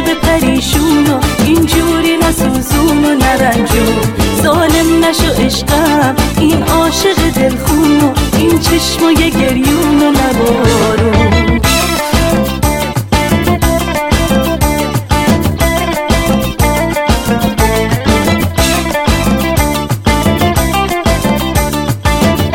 پریشون و اینجوری نسوزون و نرنجون. ظالم نشو عشقم این عاشق دلخون و این چشمای گریه